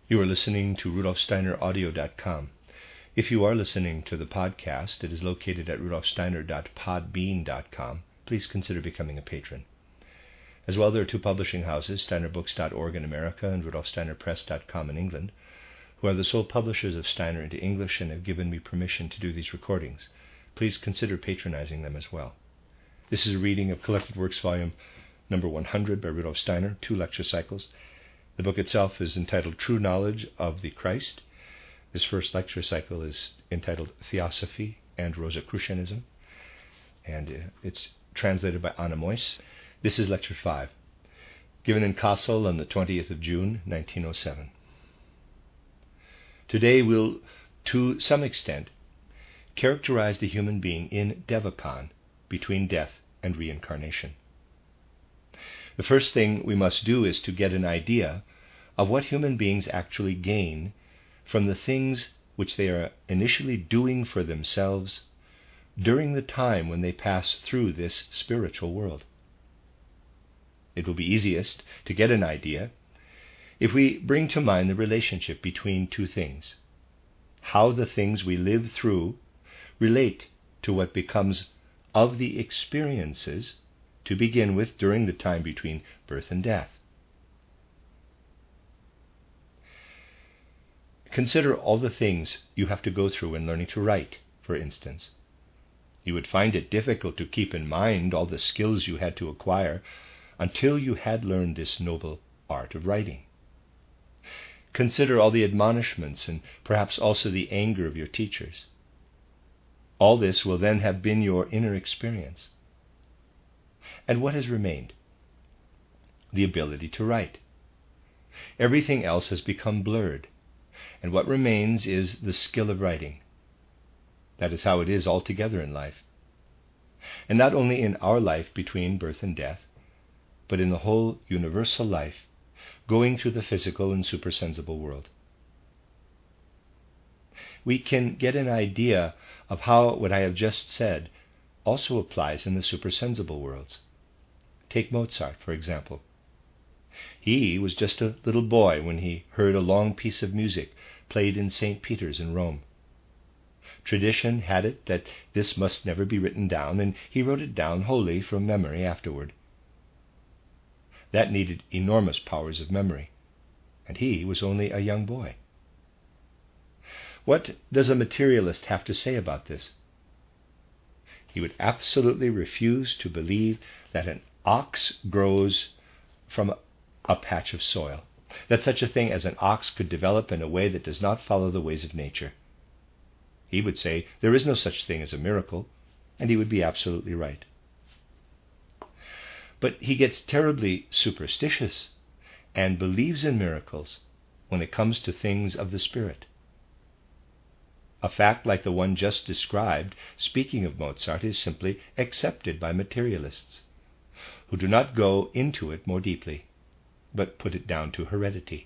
You are listening to rudolfsteineraudio.com. If you are listening to the podcast, it is located at rudolfsteiner.podbean.com. Please consider becoming a patron. As well, there are two publishing houses, steinerbooks.org in America and rudolfsteinerpress.com in England, who are the sole publishers of Steiner into English and have given me permission to do these recordings. Please consider patronizing them as well. This is a reading of Collected Works Volume number 100 by Rudolf Steiner, 2 lecture cycles. The book itself is entitled True Knowledge of the Christ. This first lecture cycle is entitled Theosophy and Rosicrucianism, and it's translated by Anna Moyse. This is Lecture 5, given in Kassel on the 20th of June, 1907. Today we'll, to some extent, characterize the human being in Devachan, between death and reincarnation. The first thing we must do is to get an idea of what human beings actually gain from the things which they are initially doing for themselves during the time when they pass through this spiritual world. It will be easiest to get an idea if we bring to mind the relationship between two things, how the things we live through relate to what becomes of the experiences to begin with during the time between birth and death. Consider all the things you have to go through in learning to write, for instance. You would find it difficult to keep in mind all the skills you had to acquire until you had learned this noble art of writing. Consider all the admonishments and perhaps also the anger of your teachers. All this will then have been your inner experience. And what has remained? The ability to write. Everything else has become blurred, and what remains is the skill of writing. That is how it is altogether in life. And not only in our life between birth and death, but in the whole universal life, going through the physical and supersensible world. We can get an idea of how what I have just said also applies in the supersensible worlds. Take Mozart, for example. He was just a little boy when he heard a long piece of music played in St. Peter's in Rome. Tradition had it that this must never be written down, and he wrote it down wholly from memory afterward. That needed enormous powers of memory, and he was only a young boy. What does a materialist have to say about this? He would absolutely refuse to believe that an ox grows from a patch of soil, that such a thing as an ox could develop in a way that does not follow the ways of nature. He would say there is no such thing as a miracle, and he would be absolutely right. But he gets terribly superstitious and believes in miracles when it comes to things of the spirit. A fact like the one just described, speaking of Mozart, is simply accepted by materialists, who do not go into it more deeply, but put it down to heredity.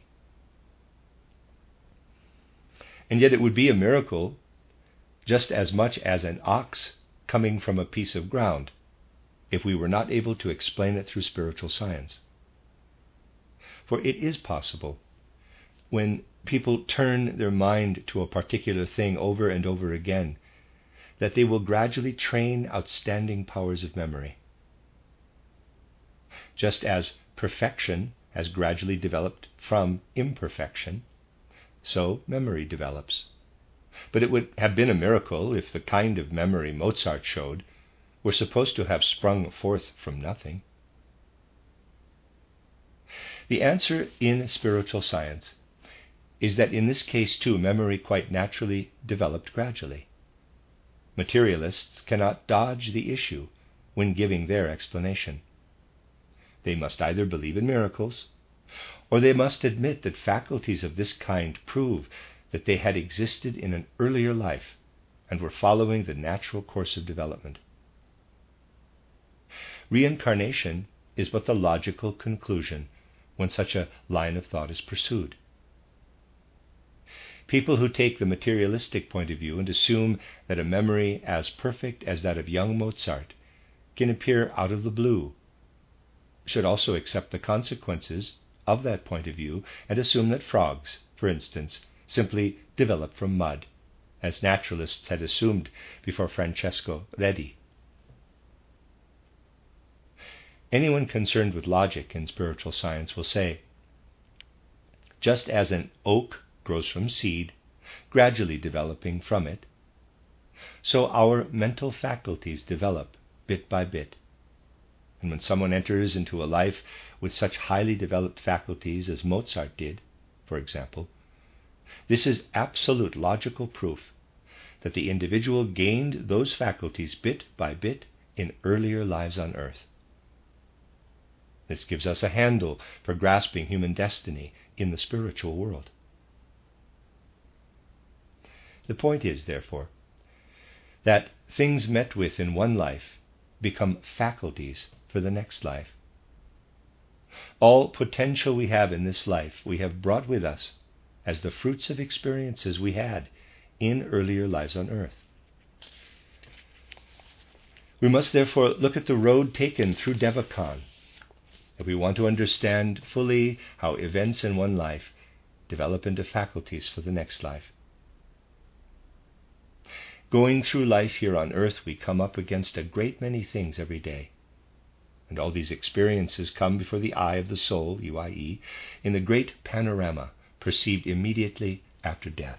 And yet it would be a miracle just as much as an ox coming from a piece of ground, if we were not able to explain it through spiritual science. For it is possible, when people turn their mind to a particular thing over and over again, that they will gradually train outstanding powers of memory. Just as perfection has gradually developed from imperfection, so memory develops. But it would have been a miracle if the kind of memory Mozart showed were supposed to have sprung forth from nothing. The answer in spiritual science is that in this case too memory quite naturally developed gradually. Materialists cannot dodge the issue when giving their explanation. They must either believe in miracles, or they must admit that faculties of this kind prove that they had existed in an earlier life and were following the natural course of development. Reincarnation is but the logical conclusion when such a line of thought is pursued. People who take the materialistic point of view and assume that a memory as perfect as that of young Mozart can appear out of the blue should also accept the consequences of that point of view and assume that frogs, for instance, simply develop from mud, as naturalists had assumed before Francesco Redi. Anyone concerned with logic in spiritual science will say, just as an oak grows from seed, gradually developing from it, so our mental faculties develop bit by bit. And when someone enters into a life with such highly developed faculties as Mozart did, for example, this is absolute logical proof that the individual gained those faculties bit by bit in earlier lives on earth. This gives us a handle for grasping human destiny in the spiritual world. The point is, therefore, that things met with in one life become faculties for the next life. All potential we have in this life we have brought with us as the fruits of experiences we had in earlier lives on earth. We must therefore look at the road taken through Devachan if we want to understand fully how events in one life develop into faculties for the next life. Going through life here on earth, we come up against a great many things every day. And all these experiences come before the eye of the soul, UIE, in the great panorama perceived immediately after death.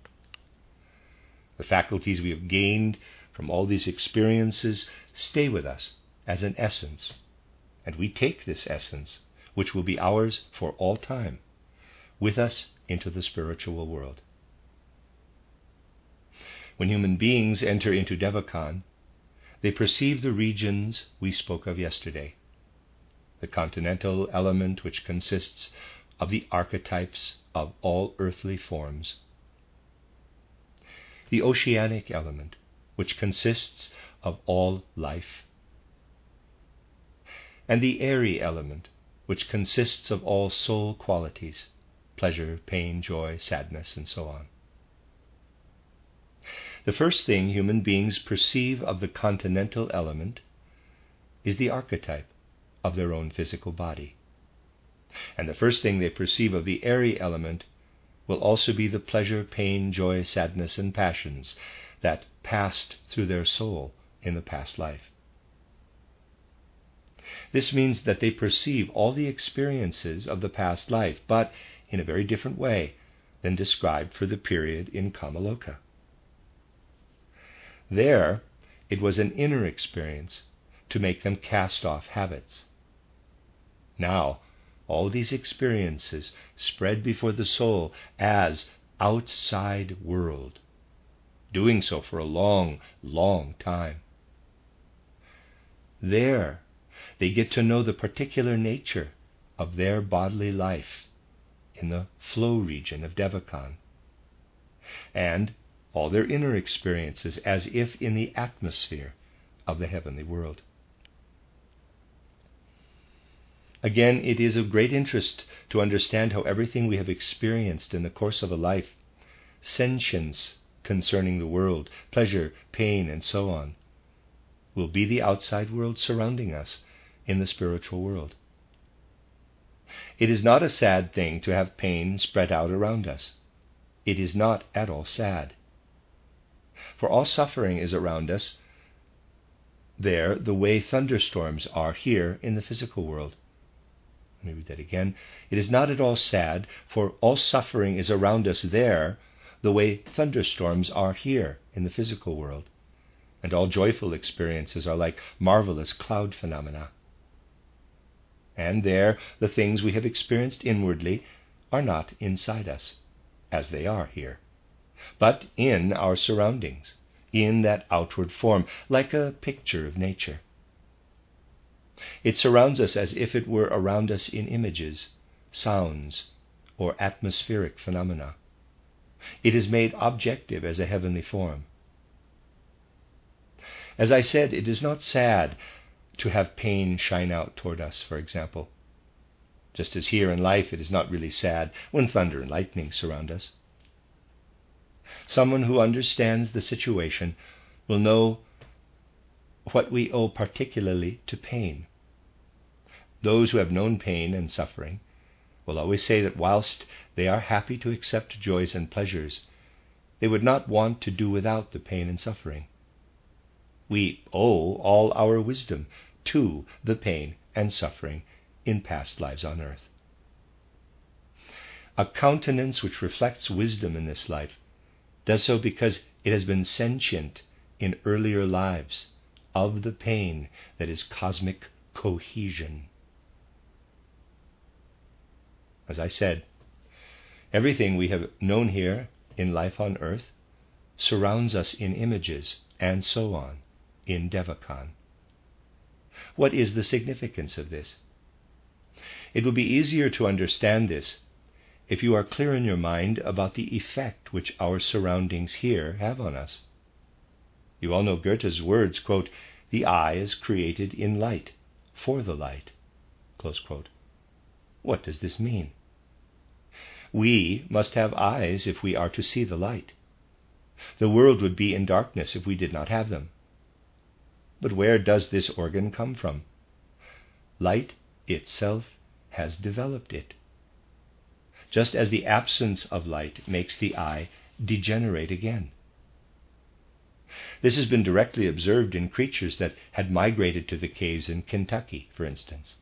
The faculties we have gained from all these experiences stay with us as an essence, and we take this essence, which will be ours for all time, with us into the spiritual world. When human beings enter into Devachan, they perceive the regions we spoke of yesterday, the continental element which consists of the archetypes of all earthly forms, the oceanic element which consists of all life, and the airy element which consists of all soul qualities, pleasure, pain, joy, sadness, and so on. The first thing human beings perceive of the continental element is the archetype of their own physical body. And the first thing they perceive of the airy element will also be the pleasure, pain, joy, sadness, and passions that passed through their soul in the past life. This means that they perceive all the experiences of the past life, but in a very different way than described for the period in Kamaloka. There, it was an inner experience to make them cast off habits. Now, all these experiences spread before the soul as outside world, doing so for a long, long time. There, they get to know the particular nature of their bodily life in the flow region of Devachan, and all their inner experiences as if in the atmosphere of the heavenly world. Again, it is of great interest to understand how everything we have experienced in the course of a life, sentience concerning the world, pleasure, pain, and so on, will be the outside world surrounding us in the spiritual world. It is not a sad thing to have pain spread out around us. It is not at all sad. For all suffering is around us there the way thunderstorms are here in the physical world. Let me read that again. It is not at all sad, for all suffering is around us there the way thunderstorms are here in the physical world, and all joyful experiences are like marvelous cloud phenomena. And there the things we have experienced inwardly are not inside us, as they are here, but in our surroundings, in that outward form, like a picture of nature. It surrounds us as if it were around us in images, sounds, or atmospheric phenomena. It is made objective as a heavenly form. As I said, it is not sad to have pain shine out toward us, for example, just as here in life it is not really sad when thunder and lightning surround us. Someone who understands the situation will know what we owe particularly to pain. Those who have known pain and suffering will always say that whilst they are happy to accept joys and pleasures, they would not want to do without the pain and suffering. We owe all our wisdom to the pain and suffering in past lives on earth. A countenance which reflects wisdom in this life does so because it has been sentient in earlier lives of the pain that is cosmic cohesion. As I said, everything we have known here in life on earth surrounds us in images, and so on, in Devachan. What is the significance of this? It will be easier to understand this if you are clear in your mind about the effect which our surroundings here have on us. You all know Goethe's words, quote, "The eye is created in light, for the light," close quote. What does this mean? We must have eyes if we are to see the light. The world would be in darkness if we did not have them. But where does this organ come from? Light itself has developed it. Just as the absence of light makes the eye degenerate again. This has been directly observed in creatures that had migrated to the caves in Kentucky, for instance.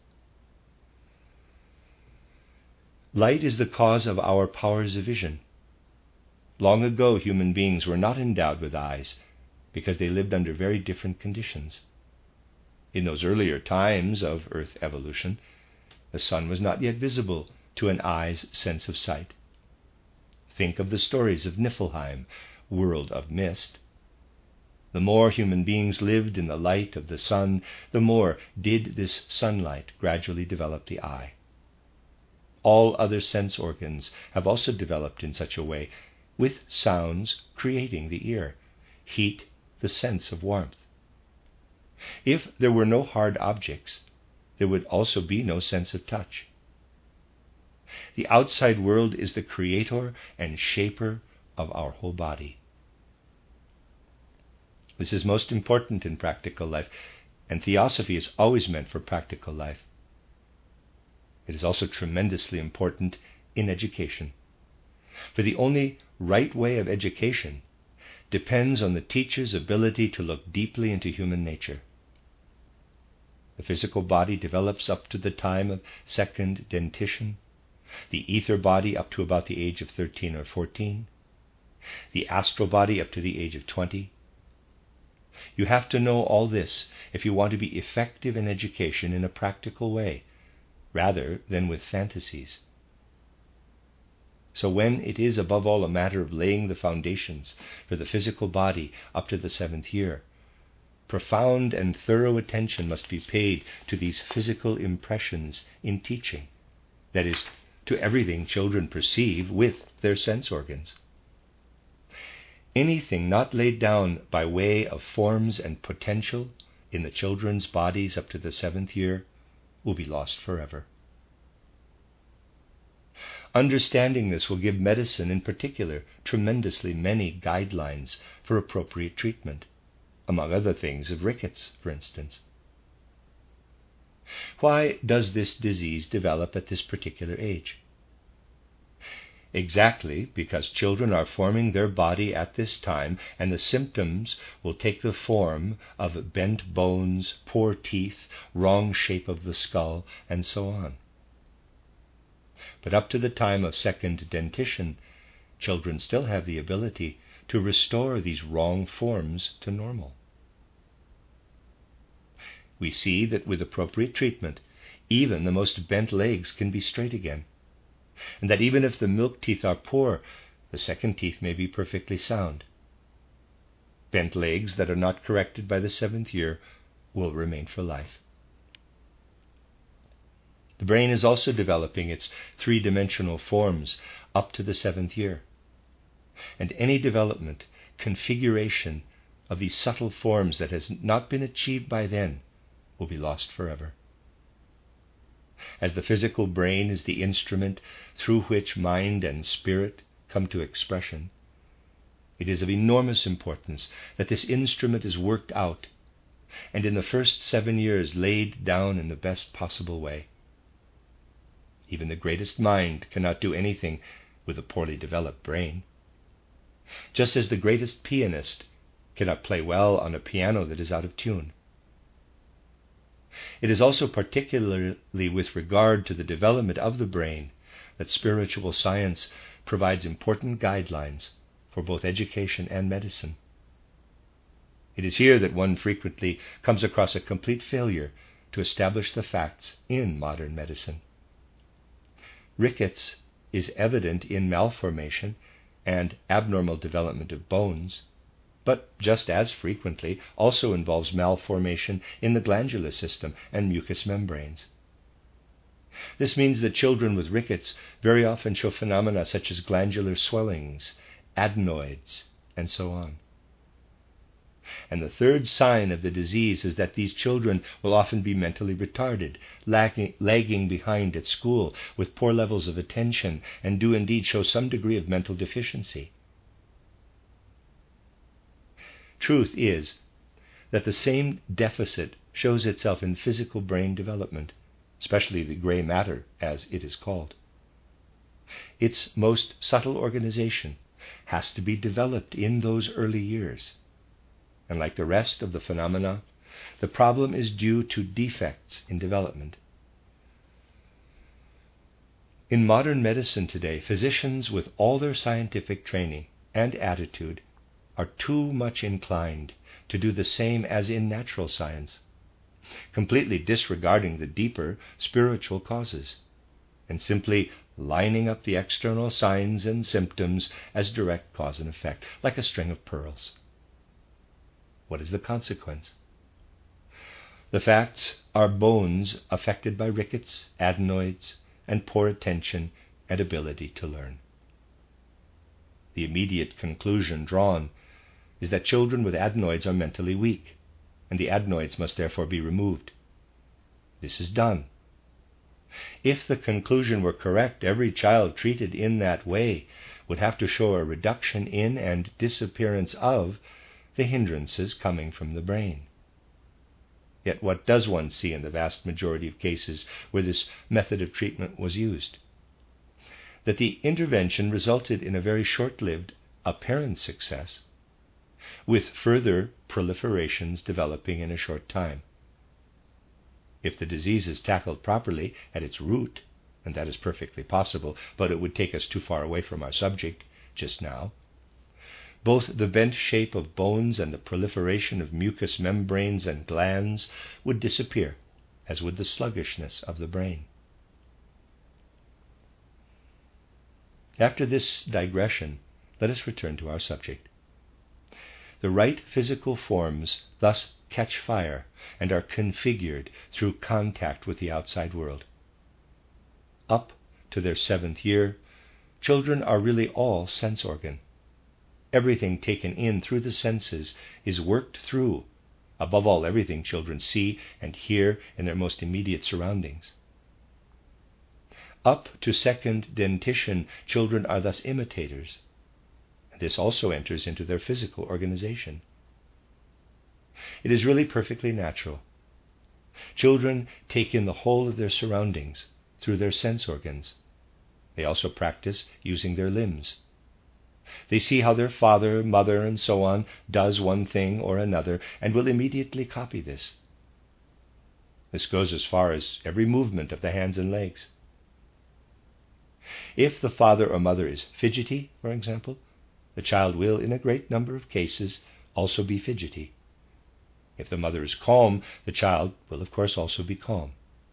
Light is the cause of our powers of vision. Long ago, human beings were not endowed with eyes because they lived under very different conditions. In those earlier times of Earth evolution, the sun was not yet visible to an eye's sense of sight. Think of the stories of Niflheim, world of mist. The more human beings lived in the light of the sun, the more did this sunlight gradually develop the eye. All other sense organs have also developed in such a way, with sounds creating the ear, heat the sense of warmth. If there were no hard objects, there would also be no sense of touch. The outside world is the creator and shaper of our whole body. This is most important in practical life, and theosophy is always meant for practical life. It is also tremendously important in education, for the only right way of education depends on the teacher's ability to look deeply into human nature. The physical body develops up to the time of second dentition, the ether body up to about the age of 13 or 14, the astral body up to the age of 20. You have to know all this if you want to be effective in education in a practical way, rather than with fantasies. So when it is above all a matter of laying the foundations for the physical body up to the 7th year, profound and thorough attention must be paid to these physical impressions in teaching, that is, to everything children perceive with their sense organs. Anything not laid down by way of forms and potential in the children's bodies up to the 7th year will be lost forever. Understanding this will give medicine in particular tremendously many guidelines for appropriate treatment, among other things of rickets, for instance. Why does this disease develop at this particular age? Exactly because children are forming their body at this time, and the symptoms will take the form of bent bones, poor teeth, wrong shape of the skull, and so on. But up to the time of second dentition, children still have the ability to restore these wrong forms to normal. We see that with appropriate treatment, even the most bent legs can be straight again, and that even if the milk teeth are poor, the second teeth may be perfectly sound. Bent legs that are not corrected by the 7th year will remain for life. The brain is also developing its three-dimensional forms up to the 7th year, and any development, configuration of these subtle forms that has not been achieved by then will be lost forever. As the physical brain is the instrument through which mind and spirit come to expression, it is of enormous importance that this instrument is worked out and in the first 7 years laid down in the best possible way. Even the greatest mind cannot do anything with a poorly developed brain. Just as the greatest pianist cannot play well on a piano that is out of tune. It is also particularly with regard to the development of the brain that spiritual science provides important guidelines for both education and medicine. It is here that one frequently comes across a complete failure to establish the facts in modern medicine. Rickets is evident in malformation and abnormal development of bones, but just as frequently also involves malformation in the glandular system and mucous membranes. This means that children with rickets very often show phenomena such as glandular swellings, adenoids, and so on. And the third sign of the disease is that these children will often be mentally retarded, lagging behind at school, with poor levels of attention, and do indeed show some degree of mental deficiency. Truth is that the same deficit shows itself in physical brain development, especially the gray matter, as it is called. Its most subtle organization has to be developed in those early years. And like the rest of the phenomena, the problem is due to defects in development. In modern medicine today, physicians with all their scientific training and attitude are too much inclined to do the same as in natural science, completely disregarding the deeper spiritual causes, and simply lining up the external signs and symptoms as direct cause and effect, like a string of pearls. What is the consequence? The facts are bones affected by rickets, adenoids, and poor attention and ability to learn. The immediate conclusion drawn is that children with adenoids are mentally weak, and the adenoids must therefore be removed. This is done. If the conclusion were correct, every child treated in that way would have to show a reduction in and disappearance of the hindrances coming from the brain. Yet what does one see in the vast majority of cases where this method of treatment was used? That the intervention resulted in a very short-lived apparent success, with further proliferations developing in a short time. If the disease is tackled properly at its root, and that is perfectly possible, but it would take us too far away from our subject just now, both the bent shape of bones and the proliferation of mucous membranes and glands would disappear, as would the sluggishness of the brain. After this digression, let us return to our subject. The right physical forms thus catch fire and are configured through contact with the outside world. Up to their 7th year, children are really all sense organ. Everything taken in through the senses is worked through, above all everything children see and hear in their most immediate surroundings. Up to 2nd dentition, children are thus imitators. This also enters into their physical organization. It is really perfectly natural. Children take in the whole of their surroundings through their sense organs. They also practice using their limbs. They see how their father, mother, and so on does one thing or another, and will immediately copy this. This goes as far as every movement of the hands and legs. If the father or mother is fidgety, for example, the child will, in a great number of cases, also be fidgety. If the mother is calm, the child will, of course, also be calm.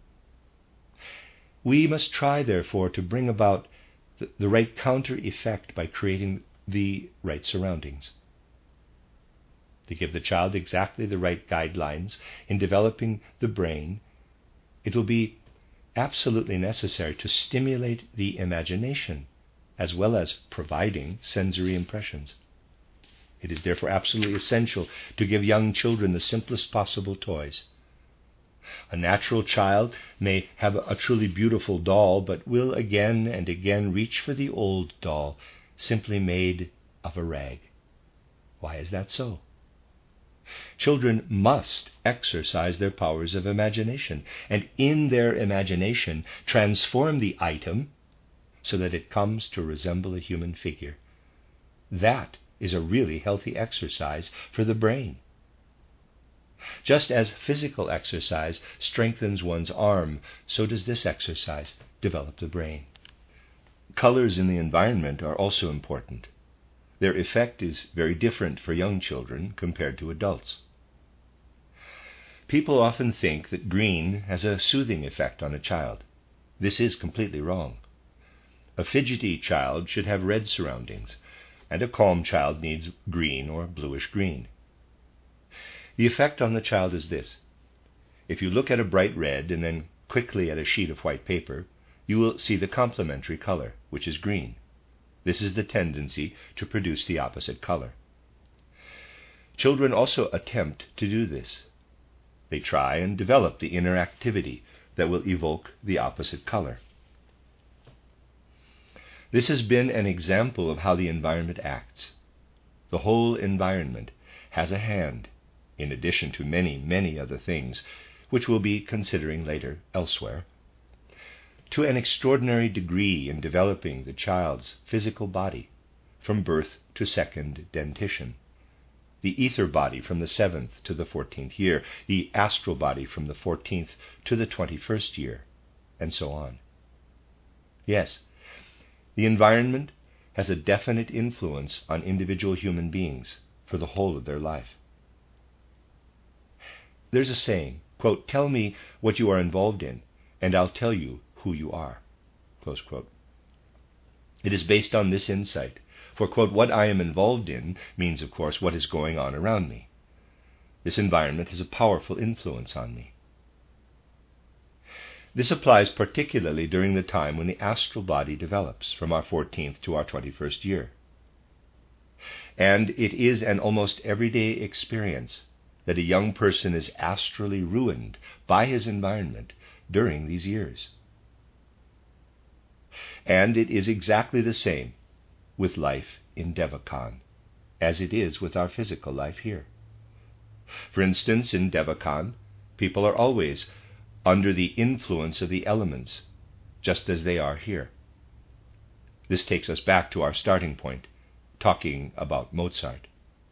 We must try, therefore, to bring about the right counter effect by creating the right surroundings. To give the child exactly the right guidelines in developing the brain, it will be absolutely necessary to stimulate the imagination as well as providing sensory impressions. It is therefore absolutely essential to give young children the simplest possible toys. A natural child may have a truly beautiful doll, but will again and again reach for the old doll, simply made of a rag. Why is that so? Children must exercise their powers of imagination, and in their imagination transform the item so that it comes to resemble a human figure. That is a really healthy exercise for the brain. Just as physical exercise strengthens one's arm, so does this exercise develop the brain. Colors in the environment are also important. Their effect is very different for young children compared to adults. People often think that green has a soothing effect on a child. This is completely wrong. A fidgety child should have red surroundings, and a calm child needs green or bluish-green. The effect on the child is this. If you look at a bright red and then quickly at a sheet of white paper, you will see the complementary color, which is green. This is the tendency to produce the opposite color. Children also attempt to do this. They try and develop the inner activity that will evoke the opposite color. This has been an example of how the environment acts. The whole environment has a hand, in addition to many, many other things, which we'll be considering later elsewhere, to an extraordinary degree in developing the child's physical body from birth to second dentition, the ether body from the 7th to the 14th year, the astral body from the 14th to the 21st year, and so on. Yes, the environment has a definite influence on individual human beings for the whole of their life. There's a saying, quote, "Tell me what you are involved in, and I'll tell you who you are," close quote. It is based on this insight, for, quote, "what I am involved in" means, of course, what is going on around me. This environment has a powerful influence on me. This applies particularly during the time when the astral body develops, from our 14th to our 21st year. And it is an almost everyday experience that a young person is astrally ruined by his environment during these years. And it is exactly the same with life in Devachan as it is with our physical life here. For instance, in Devachan, people are always under the influence of the elements, just as they are here. This takes us back to our starting point, talking about Mozart.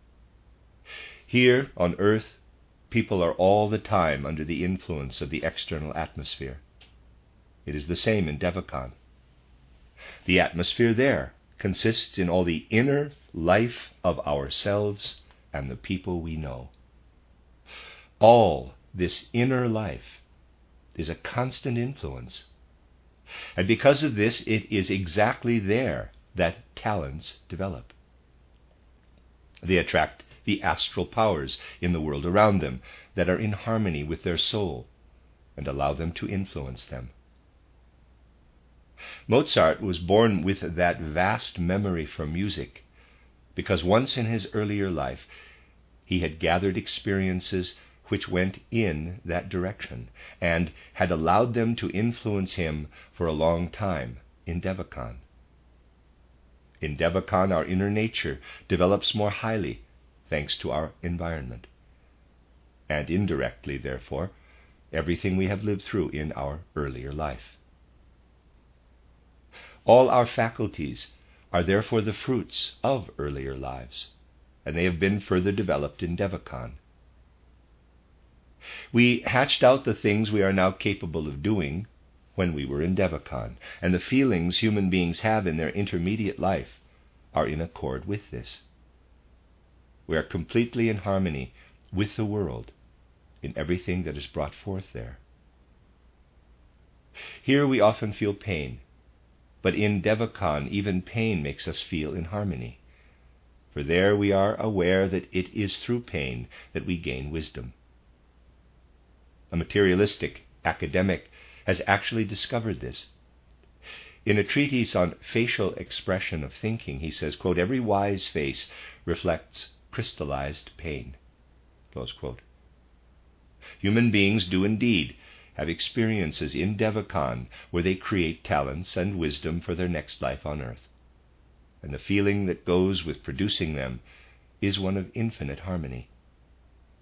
Here on earth, people are all the time under the influence of the external atmosphere. It is the same in Devachan. The atmosphere there consists in all the inner life of ourselves and the people we know. All this inner life is a constant influence. And because of this, it is exactly there that talents develop. They attract the astral powers in the world around them that are in harmony with their soul and allow them to influence them. Mozart was born with that vast memory for music because once in his earlier life he had gathered experiences which went in that direction and had allowed them to influence him for a long time in Devachan. In Devachan, our inner nature develops more highly thanks to our environment, and indirectly, therefore, everything we have lived through in our earlier life. All our faculties are therefore the fruits of earlier lives, and they have been further developed in Devachan. We hatched out the things we are now capable of doing when we were in Devachan, and the feelings human beings have in their intermediate life are in accord with this. We are completely in harmony with the world in everything that is brought forth there. Here we often feel pain, but in Devachan even pain makes us feel in harmony, for there we are aware that it is through pain that we gain wisdom. A materialistic academic has actually discovered this. In a treatise on facial expression of thinking, he says, quote, "Every wise face reflects crystallized pain," close quote. Human beings do indeed have experiences in Devachan where they create talents and wisdom for their next life on earth, and the feeling that goes with producing them is one of infinite harmony.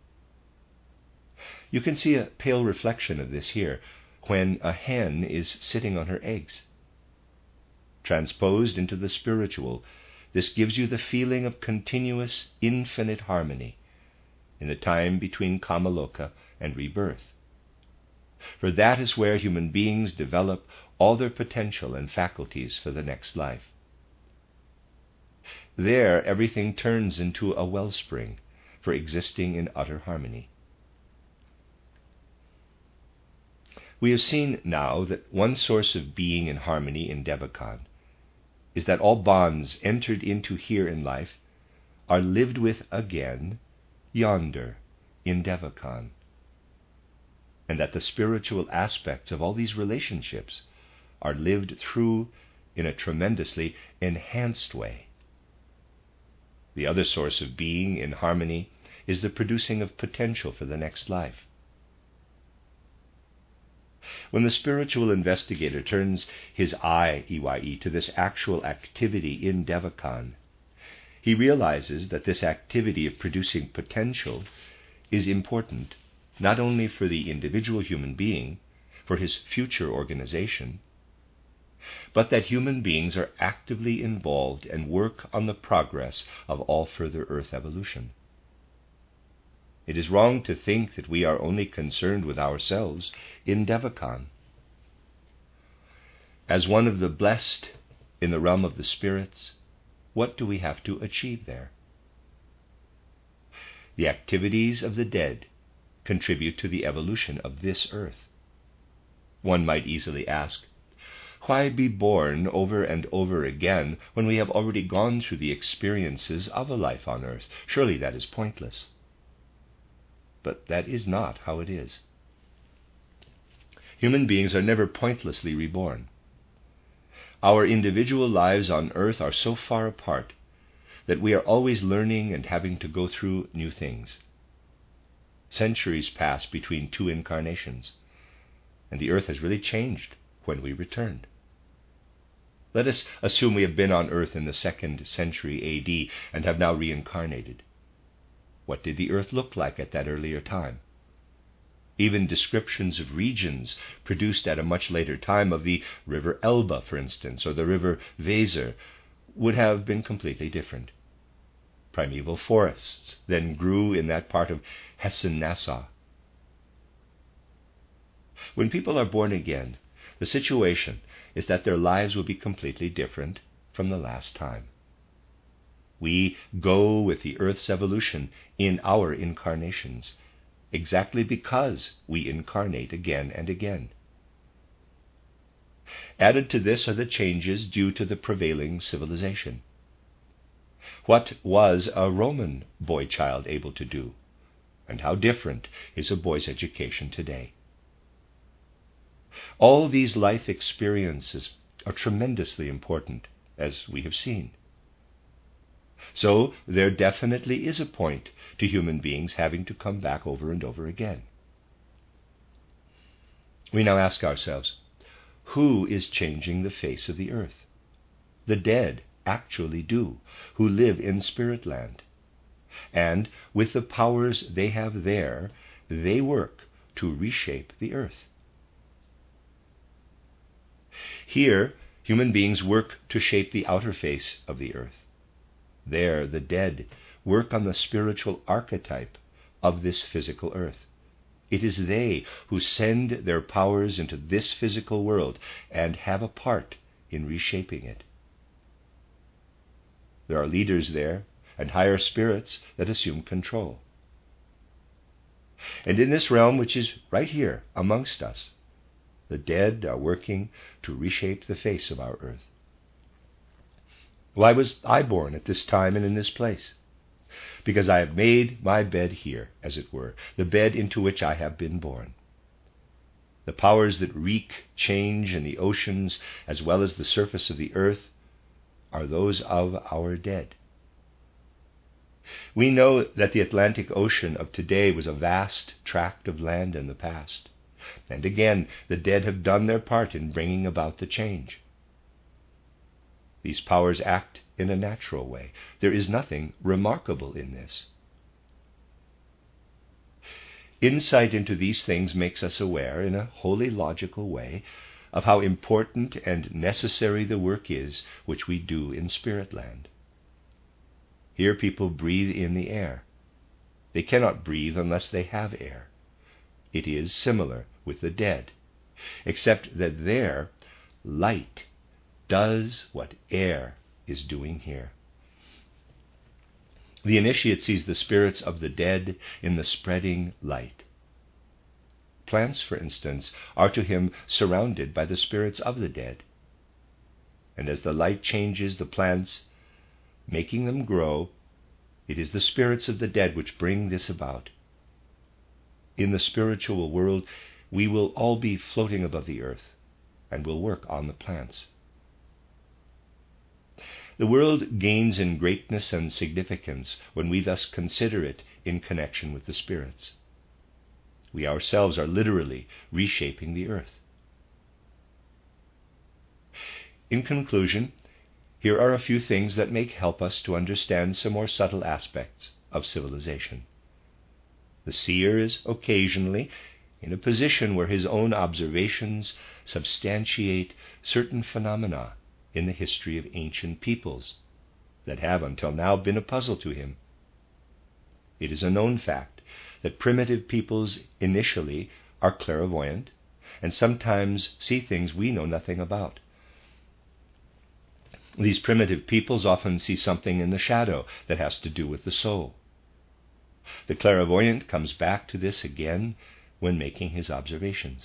You can see a pale reflection of this here, when a hen is sitting on her eggs. Transposed into the spiritual, this gives you the feeling of continuous, infinite harmony in the time between Kamaloka and rebirth. For that is where human beings develop all their potential and faculties for the next life. There, everything turns into a wellspring for existing in utter harmony. We have seen now that one source of being in harmony in Devachan is that all bonds entered into here in life are lived with again yonder in Devachan, and that the spiritual aspects of all these relationships are lived through in a tremendously enhanced way. The other source of being in harmony is the producing of potential for the next life. When the spiritual investigator turns his eye, EYE, to this actual activity in Devachan, he realizes that this activity of producing potential is important not only for the individual human being, for his future organization, but that human beings are actively involved and work on the progress of all further earth evolution. It is wrong to think that we are only concerned with ourselves in Devachan. As one of the blessed in the realm of the spirits, what do we have to achieve there? The activities of the dead contribute to the evolution of this earth. One might easily ask, why be born over and over again when we have already gone through the experiences of a life on earth? Surely that is pointless. But that is not how it is. Human beings are never pointlessly reborn. Our individual lives on earth are so far apart that we are always learning and having to go through new things. Centuries pass between two incarnations, and the earth has really changed when we returned. Let us assume we have been on earth in the 2nd century A.D. and have now reincarnated. What did the earth look like at that earlier time? Even descriptions of regions produced at a much later time of the river Elbe, for instance, or the river Weser, would have been completely different. Primeval forests then grew in that part of Hessen-Nassau. When people are born again, the situation is that their lives will be completely different from the last time. We go with the earth's evolution in our incarnations, exactly because we incarnate again and again. Added to this are the changes due to the prevailing civilization. What was a Roman boy-child able to do? And how different is a boy's education today? All these life experiences are tremendously important, as we have seen. So there definitely is a point to human beings having to come back over and over again. We now ask ourselves, who is changing the face of the earth? The dead actually do, who live in spirit land. And with the powers they have there, they work to reshape the earth. Here, human beings work to shape the outer face of the earth. There, the dead work on the spiritual archetype of this physical earth. It is they who send their powers into this physical world and have a part in reshaping it. There are leaders there and higher spirits that assume control. And in this realm, which is right here amongst us, the dead are working to reshape the face of our earth. Why was I born at this time and in this place? Because I have made my bed here, as it were, the bed into which I have been born. The powers that wreak change in the oceans as well as the surface of the earth are those of our dead. We know that the Atlantic Ocean of today was a vast tract of land in the past. And again, the dead have done their part in bringing about the change. These powers act in a natural way. There is nothing remarkable in this. Insight into these things makes us aware, in a wholly logical way, of how important and necessary the work is which we do in Spirit Land. Here people breathe in the air. They cannot breathe unless they have air. It is similar with the dead, except that there light does what air is doing here. The initiate sees the spirits of the dead in the spreading light. Plants, for instance, are to him surrounded by the spirits of the dead. And as the light changes the plants, making them grow, it is the spirits of the dead which bring this about. In the spiritual world, we will all be floating above the earth and will work on the plants. The world gains in greatness and significance when we thus consider it in connection with the spirits. We ourselves are literally reshaping the earth. In conclusion, here are a few things that may help us to understand some more subtle aspects of civilization. The seer is occasionally in a position where his own observations substantiate certain phenomena in the history of ancient peoples that have until now been a puzzle to him. It is a known fact that primitive peoples initially are clairvoyant and sometimes see things we know nothing about. These primitive peoples often see something in the shadow that has to do with the soul. The clairvoyant comes back to this again when making his observations.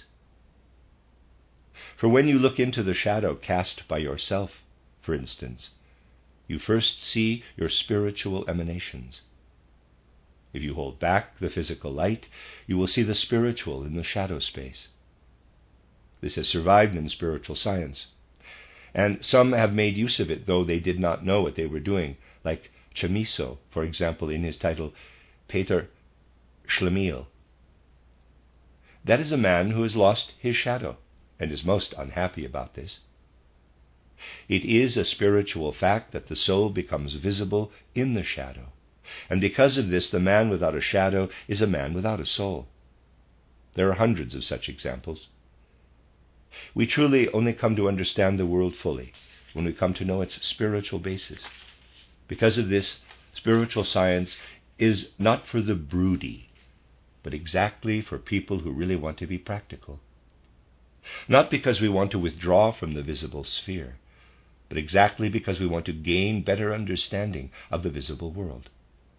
For when you look into the shadow cast by yourself, for instance, you first see your spiritual emanations. If you hold back the physical light, you will see the spiritual in the shadow space. This has survived in spiritual science, and some have made use of it though they did not know what they were doing, like Chamisso, for example, in his title Peter Schlemiel. That is a man who has lost his shadow and is most unhappy about this. It is a spiritual fact that the soul becomes visible in the shadow, and because of this the man without a shadow is a man without a soul. There are hundreds of such examples. We truly only come to understand the world fully when we come to know its spiritual basis. Because of this, spiritual science is not for the broody, but exactly for people who really want to be practical. Not because we want to withdraw from the visible sphere, but exactly because we want to gain better understanding of the visible world.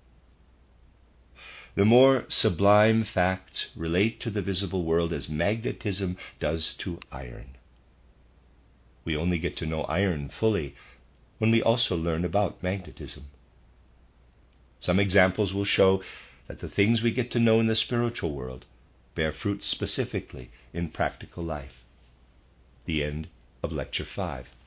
The more sublime facts relate to the visible world as magnetism does to iron. We only get to know iron fully when we also learn about magnetism. Some examples will show that the things we get to know in the spiritual world bear fruit specifically in practical life. The end of Lecture 5.